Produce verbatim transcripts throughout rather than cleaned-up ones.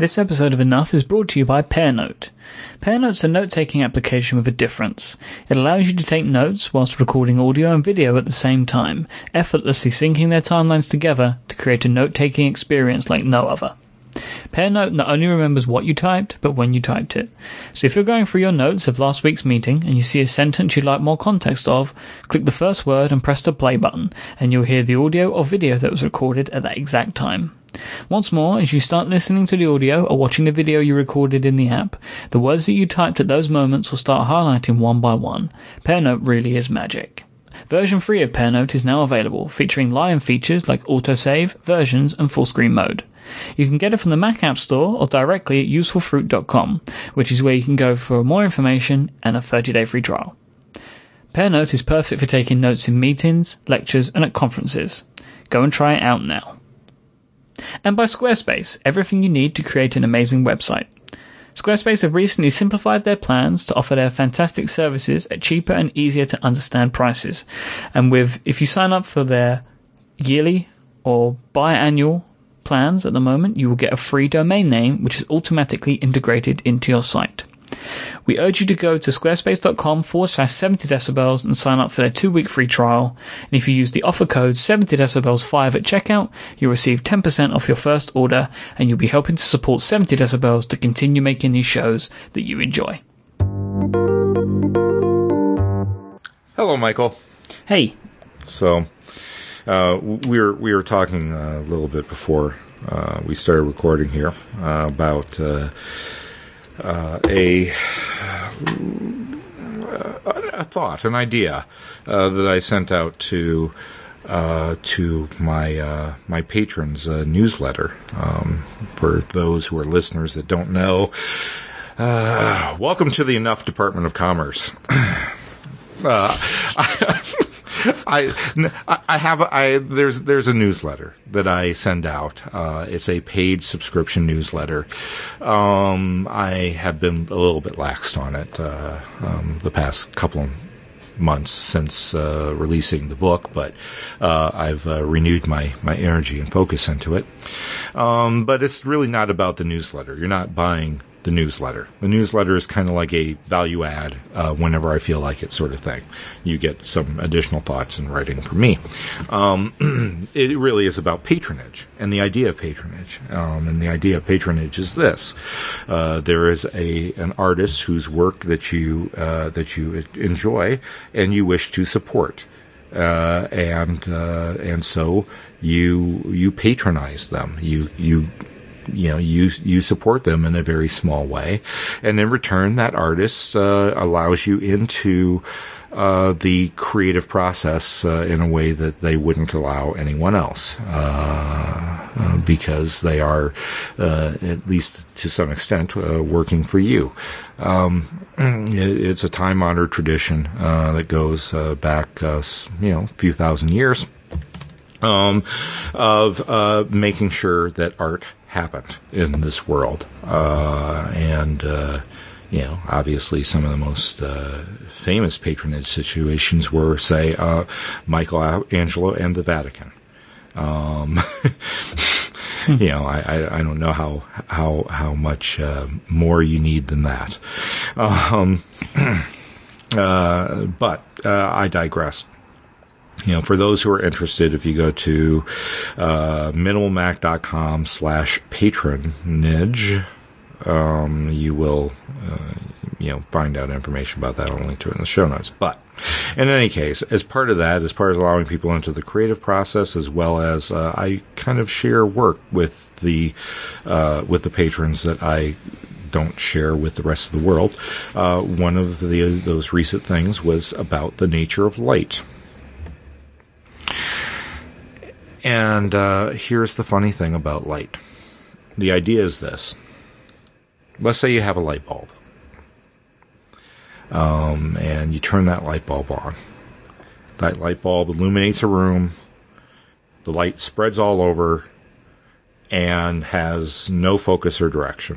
This episode of Enough is brought to you by Pearnote. Pearnote's a note-taking application with a difference. It allows you to take notes whilst recording audio and video at the same time, effortlessly syncing their timelines together to create a note-taking experience like no other. Pearnote not only remembers what you typed, but when you typed it. So if you're going through your notes of last week's meeting and you see a sentence you'd like more context of, click the first word and press the play button, and you'll hear the audio or video that was recorded at that exact time. Once more, as you start listening to the audio or watching the video you recorded in the app, the words that you typed at those moments will start highlighting one by one. Pearnote really is magic. Version three of Pearnote is now available, featuring Lion features like autosave, versions, and full screen mode. You can get it from the Mac App Store or directly at useful fruit dot com, which is where you can go for more information and a thirty day free trial. Pearnote is perfect for taking notes in meetings, lectures, and at conferences. Go and try it out now. And by Squarespace, everything you need to create an amazing website. Squarespace have recently simplified their plans to offer their fantastic services at cheaper and easier to understand prices. And with, if you sign up for their yearly or biannual plans at the moment, you will get a free domain name which is automatically integrated into your site. We urge you to go to squarespace.com forward slash 70 decibels and sign up for their two-week free trial. And if you use the offer code seventy decibels five at checkout, you'll receive ten percent off your first order, and you'll be helping to support seventy decibels to continue making these shows that you enjoy. Hello, Michael. Hey. So, uh, we were we were talking a little bit before uh, we started recording here uh, about uh, uh, a a thought, an idea uh, that I sent out to uh, to my uh, my patrons' uh, newsletter. Um, for those who are listeners that don't know, uh, welcome to the Enough Department of Commerce. uh, I, I have I there's there's a newsletter that I send out. Uh, it's a paid subscription newsletter. Um, I have been a little bit laxed on it uh, um, the past couple of months since uh, releasing the book, but uh, I've uh, renewed my my energy and focus into it. Um, but it's really not about the newsletter. You're not buying the newsletter. The newsletter is kind of like a value add uh, whenever I feel like it sort of thing. You get some additional thoughts in writing from me. Um, it really is about patronage and the idea of patronage. Um, and the idea of patronage is this. Uh, there is a an artist whose work that you uh, that you enjoy and you wish to support. Uh, and uh, and so you you patronize them. You you You know, you you support them in a very small way, and in return, that artist uh, allows you into uh, the creative process uh, in a way that they wouldn't allow anyone else, uh, uh, because they are, uh, at least to some extent, uh, working for you. Um, it, it's a time-honored tradition uh, that goes uh, back, uh, you know, a few thousand years, um, of uh, making sure that art happened in this world. Uh, and, uh, you know, obviously some of the most uh, famous patronage situations were, say, uh, Michelangelo and the Vatican. Um, you know, I, I, I don't know how, how, how much uh, more you need than that. Um, uh, but uh, I digress. You know, for those who are interested, if you go to uh, minimalmac.com slash patronage, um, you will, uh, you know, find out information about that. I'll link to it in the show notes. But in any case, as part of that, as part of allowing people into the creative process, as well as uh, I kind of share work with the uh, with the patrons that I don't share with the rest of the world. Uh, one of the those recent things was about the nature of light. And uh, here's the funny thing about light. The idea is this. Let's say you have a light bulb. Um, and you turn that light bulb on. That light bulb illuminates a room. The light spreads all over and has no focus or direction.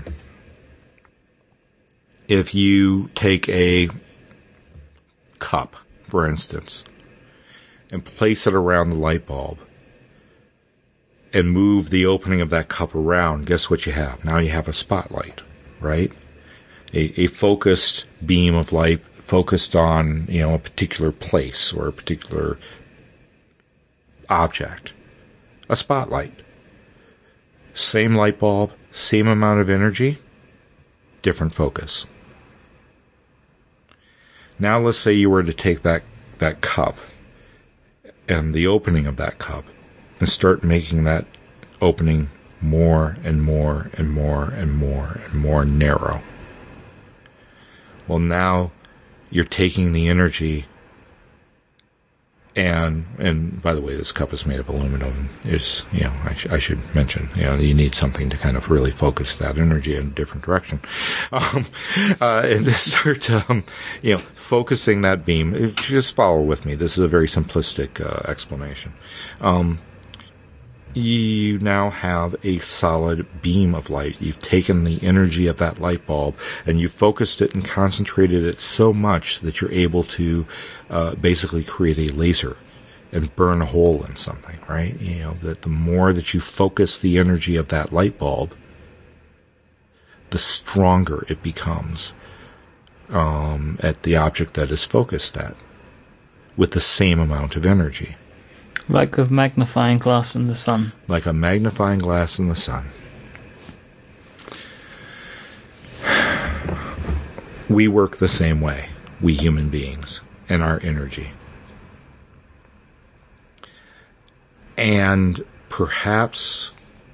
If you take a cup, for instance, and place it around the light bulb, and move the opening of that cup around, guess what you have? Now you have a spotlight, right? A, a focused beam of light focused on, you know, a particular place or a particular object. A spotlight. Same light bulb, same amount of energy, different focus. Now let's say you were to take that, that cup and the opening of that cup and start making that opening more and more and more and more and more narrow. Well, now you're taking the energy and, and by the way, this cup is made of aluminum. Is, you know, I, sh- I should mention, you know, you need something to kind of really focus that energy in a different direction. Um, uh, and to start, um, you know, focusing that beam, just follow with me. This is a very simplistic uh, explanation. Um, you now have a solid beam of light. You've taken the energy of that light bulb and you've focused it and concentrated it so much that you're able to uh, basically create a laser and burn a hole in something, right? You know, that the more that you focus the energy of that light bulb, the stronger it becomes um, at the object that is focused at with the same amount of energy. Like a magnifying glass in the sun. Like a magnifying glass in the sun. We work the same way, we human beings, and our energy. And perhaps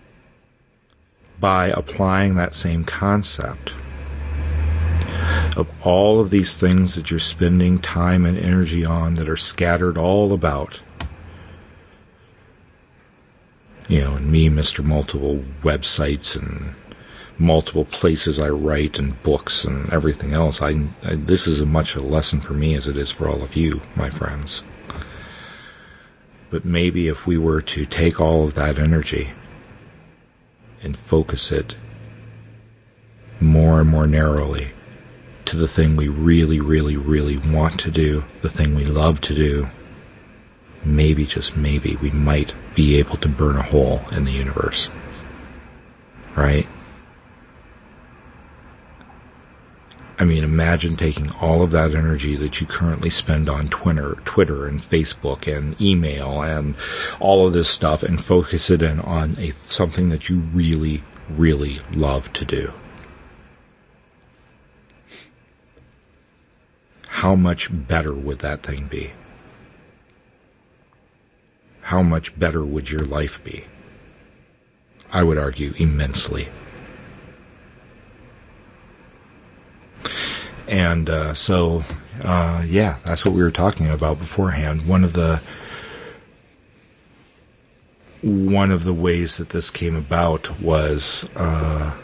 by applying that same concept of all of these things that you're spending time and energy on that are scattered all about, you know, and me, Mister Multiple websites and multiple places I write and books and everything else. I, I this is as much a lesson for me as it is for all of you, my friends. But maybe if we were to take all of that energy and focus it more and more narrowly to the thing we really, really, really want to do, the thing we love to do, maybe, just maybe, we might be able to burn a hole in the universe. Right? I mean, imagine taking all of that energy that you currently spend on Twitter, Twitter and Facebook and email and all of this stuff and focus it in on a something that you really, really love to do. How much better would that thing be? How much better would your life be? I would argue immensely. And uh, so, uh, yeah, that's what we were talking about beforehand. One of the one of the ways that this came about was uh,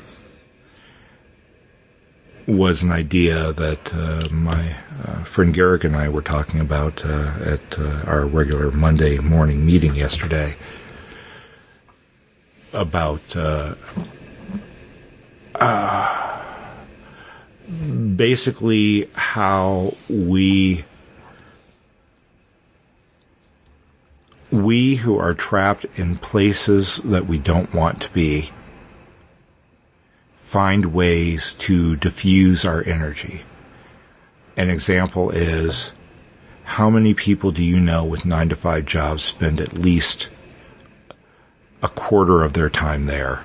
was an idea that uh, my uh, friend Garrick and I were talking about uh, at uh, our regular Monday morning meeting yesterday about uh, uh, basically how we we who are trapped in places that we don't want to be find ways to diffuse our energy. An example is, how many people do you know with nine to five jobs spend at least a quarter of their time there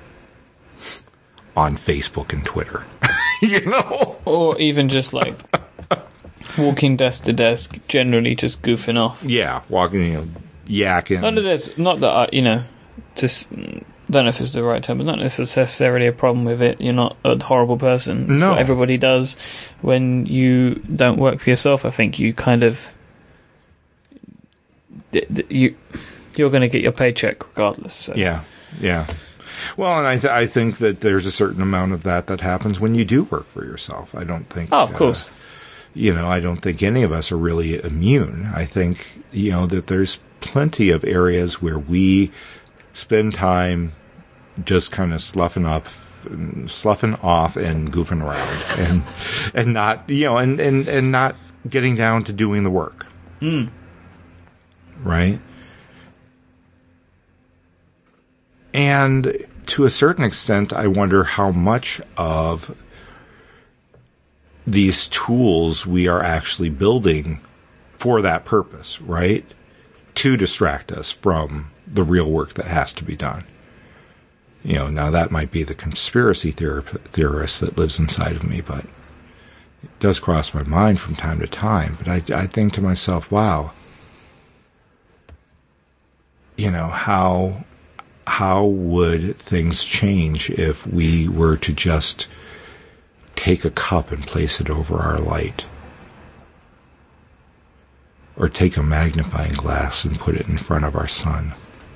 on Facebook and Twitter? You know? Or even just like walking desk to desk, generally just goofing off. Yeah, walking, you know, yakking. None of this, not that I, you know, just don't know if it's the right term, but not necessarily a problem with it. You're not a horrible person. It's no. what everybody does when you don't work for yourself. I think you kind of you you're going to get your paycheck regardless. So. Yeah, yeah. Well, and I th- I think that there's a certain amount of that that happens when you do work for yourself. I don't think. Oh, of course. Uh, you know, I don't think any of us are really immune. I think, you know, that there's plenty of areas where we spend time just kind of sloughing up, sloughing off and goofing around and, and not, you know, and, and, and not getting down to doing the work. Mm. Right? and to a certain extent, I wonder how much of these tools we are actually building for that purpose, right? To distract us from the real work that has to be done. You know, now that might be the conspiracy theor- theorist that lives inside of me, but it does cross my mind from time to time. But I, I think to myself, wow, you know, how how would things change if we were to just take a cup and place it over our light? Or take a magnifying glass and put it in front of our sun?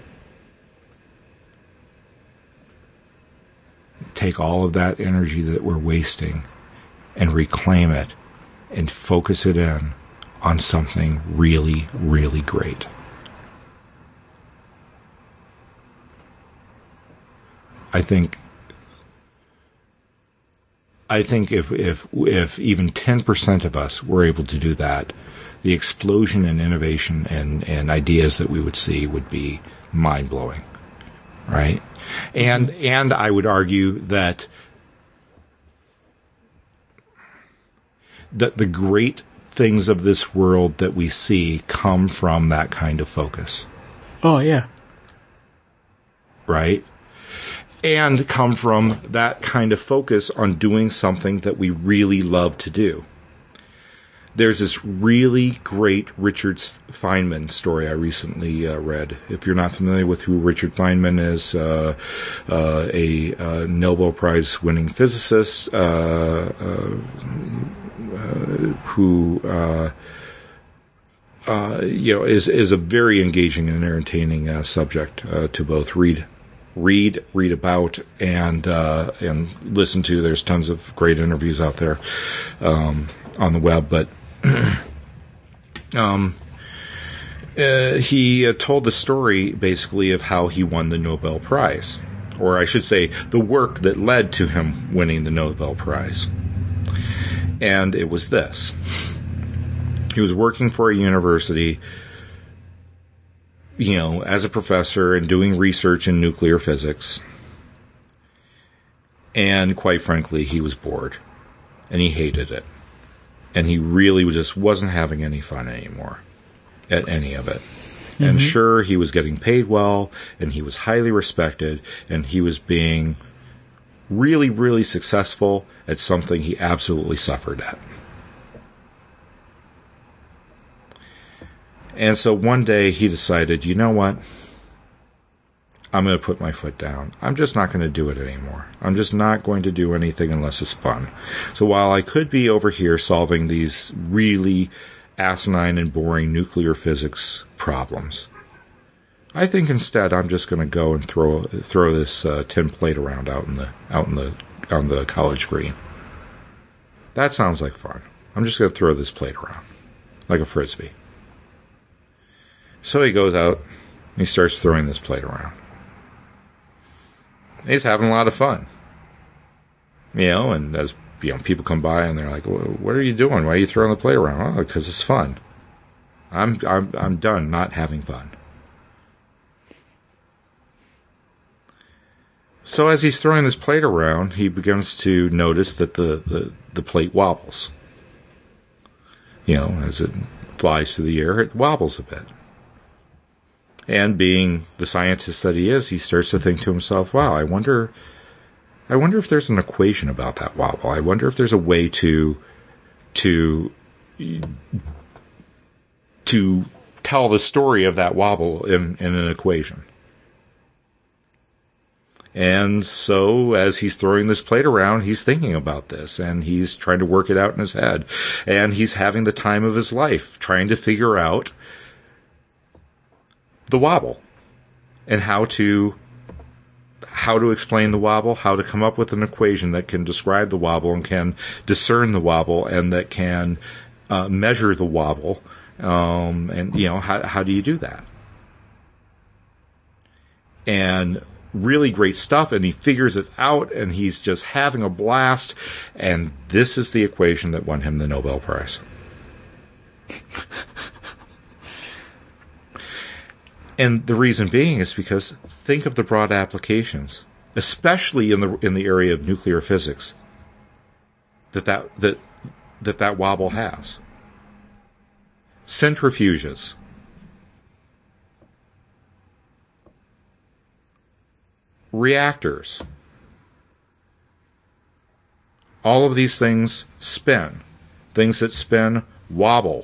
Take all of that energy that we're wasting and reclaim it and focus it in on something really, really great. I think I think if if if even ten percent of us were able to do that, the explosion in innovation and, and ideas that we would see would be mind-blowing, right? And and I would argue that that the great things of this world that we see come from that kind of focus. Oh, yeah. Right? And come from that kind of focus on doing something that we really love to do. There's this really great Richard Feynman story I recently uh, read. If you're not familiar with who Richard Feynman is, uh, uh, a uh, Nobel Prize winning physicist uh, uh, uh, who uh, uh, you know is is a very engaging and entertaining uh, subject uh, to both read. Read, read about, and uh, and listen to. There's tons of great interviews out there um, on the web. But um, uh, he uh, told the story basically of how he won the Nobel Prize, or I should say, the work that led to him winning the Nobel Prize. And it was this: he was working for a university, you know, as a professor and doing research in nuclear physics. And quite frankly, he was bored. And he hated it. And he really just wasn't having any fun anymore at any of it. Mm-hmm. And sure, he was getting paid well, and he was highly respected, and he was being really, really successful at something he absolutely suffered at. And so one day he decided, you know what? I'm going to put my foot down. I'm just not going to do it anymore. I'm just not going to do anything unless it's fun. So while I could be over here solving these really asinine and boring nuclear physics problems, I think instead I'm just going to go and throw throw this uh, tin plate around out in the out in the on the college green. That sounds like fun. I'm just going to throw this plate around like a frisbee. So he goes out and he starts throwing this plate around. He's having a lot of fun. You know, and as you know, people come by and they're like, well, what are you doing? Why are you throwing the plate around? Oh, because it's fun. I'm I'm I'm done not having fun. So as he's throwing this plate around, he begins to notice that the, the, the plate wobbles. You know, as it flies through the air, it wobbles a bit. And being the scientist that he is, he starts to think to himself, wow, I wonder I wonder if there's an equation about that wobble. I wonder if there's a way to to to tell the story of that wobble in, in an equation. And so as he's throwing this plate around, he's thinking about this, and he's trying to work it out in his head. And he's having the time of his life trying to figure out the wobble and how to how to explain the wobble, how to come up with an equation that can describe the wobble and can discern the wobble and that can uh, measure the wobble. Um, and, you know, how, how do you do that? And really great stuff, and he figures it out, and he's just having a blast, and this is the equation that won him the Nobel Prize. And the reason being is because think of the broad applications, especially in the in the area of nuclear physics, that that that that, that wobble has. Centrifuges. Reactors. All of these things spin. Things that spin wobble.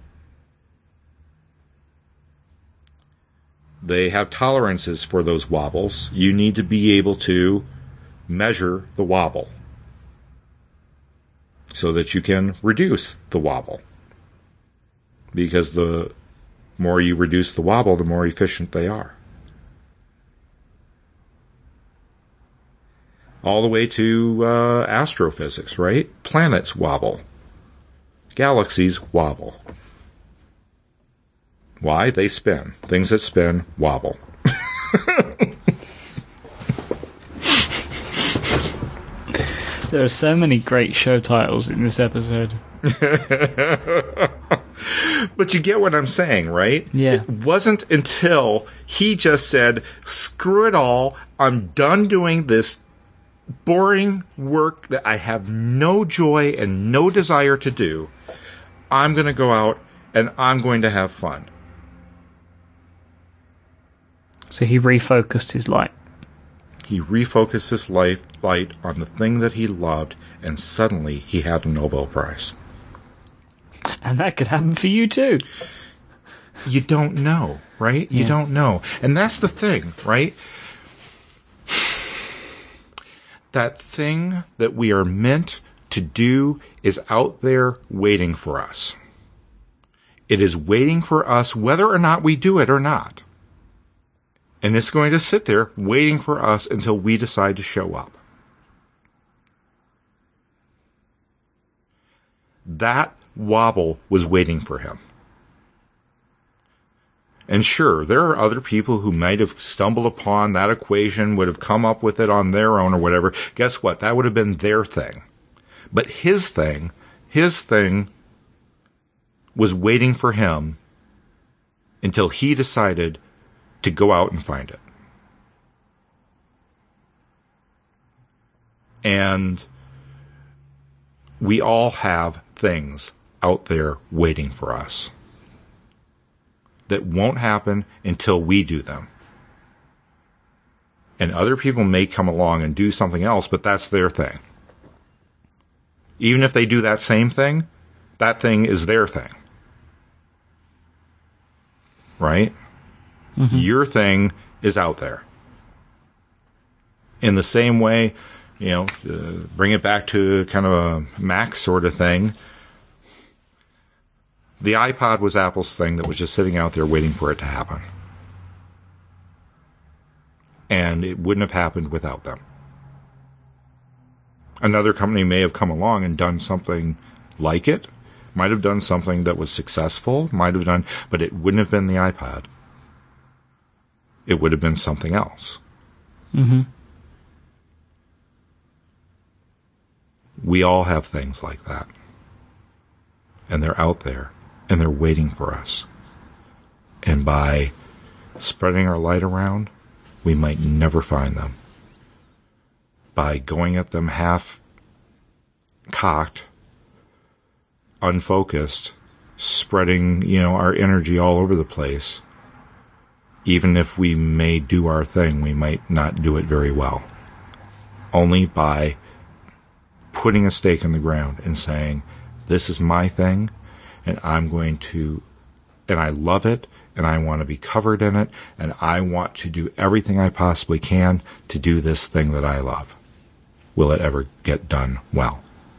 They have tolerances for those wobbles. You need to be able to measure the wobble so that you can reduce the wobble. Because the more you reduce the wobble, the more efficient they are. All the way to uh, astrophysics, right? Planets wobble. Galaxies wobble. Why? They spin. Things that spin wobble. There are so many great show titles in this episode. But you get what I'm saying, right? Yeah. It wasn't until he just said, screw it all, I'm done doing this boring work that I have no joy and no desire to do. I'm going to go out and I'm going to have fun. So he refocused his light. He refocused his life light on the thing that he loved, and suddenly he had a Nobel Prize. And that could happen for you too. You don't know, right? You yeah. don't know. And that's the thing, right? That thing that we are meant to do is out there waiting for us. It is waiting for us whether or not we do it or not. And it's going to sit there waiting for us until we decide to show up. That wobble was waiting for him. And sure, there are other people who might have stumbled upon that equation, would have come up with it on their own or whatever. Guess what? That would have been their thing. But his thing, his thing was waiting for him until he decided to go out and find it. And we all have things out there waiting for us that won't happen until we do them. And other people may come along and do something else, but that's their thing. Even if they do that same thing, that thing is their thing. Right? Mm-hmm. Your thing is out there. In the same way, you know, uh, bring it back to kind of a Mac sort of thing. The iPod was Apple's thing that was just sitting out there waiting for it to happen. And it wouldn't have happened without them. Another company may have come along and done something like it, might have done something that was successful, might have done, but it wouldn't have been the iPod. It would have been something else. Mm-hmm. We all have things like that. And they're out there. And they're waiting for us. And by spreading our light around, we might never find them. By going at them half-cocked, unfocused, spreading, you know, our energy all over the place, even if we may do our thing, we might not do it very well. Only by putting a stake in the ground and saying, this is my thing, and I'm going to, and I love it, and I want to be covered in it, and I want to do everything I possibly can to do this thing that I love. Will it ever get done well?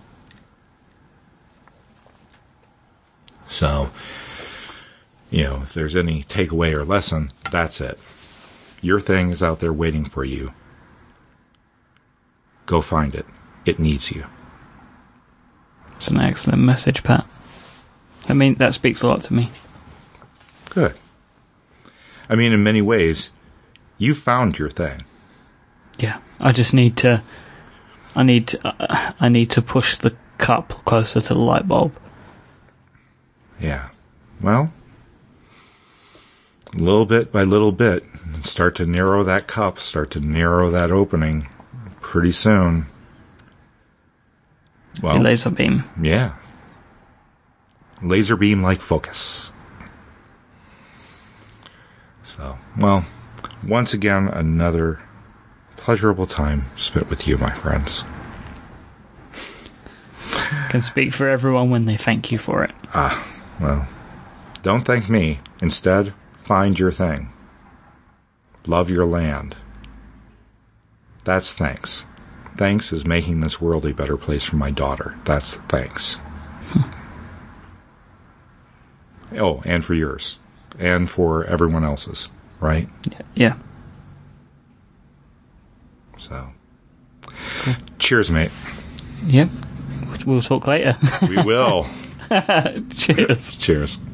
So, you know, if there's any takeaway or lesson, that's it. Your thing is out there waiting for you. Go find it. It needs you. It's an excellent message, Pat. I mean, that speaks a lot to me. Good. I mean, in many ways, you found your thing. Yeah, I just need to. I need to. Uh, I need to push the cup closer to the light bulb. Yeah. Well, little bit by little bit, start to narrow that cup, start to narrow that opening pretty soon. Well, Your laser beam. Yeah. Laser beam like focus. So, well, once again, another pleasurable time spent with you, my friends. Can speak for everyone when they thank you for it. Ah, well, don't thank me. Instead, find your thing. Love your land. That's thanks. Thanks is making this world a better place for my daughter. That's thanks. Oh, and for yours. And for everyone else's, right? Yeah. So, cool. Cheers, mate. Yep. We'll talk later. We will. Cheers. Cheers.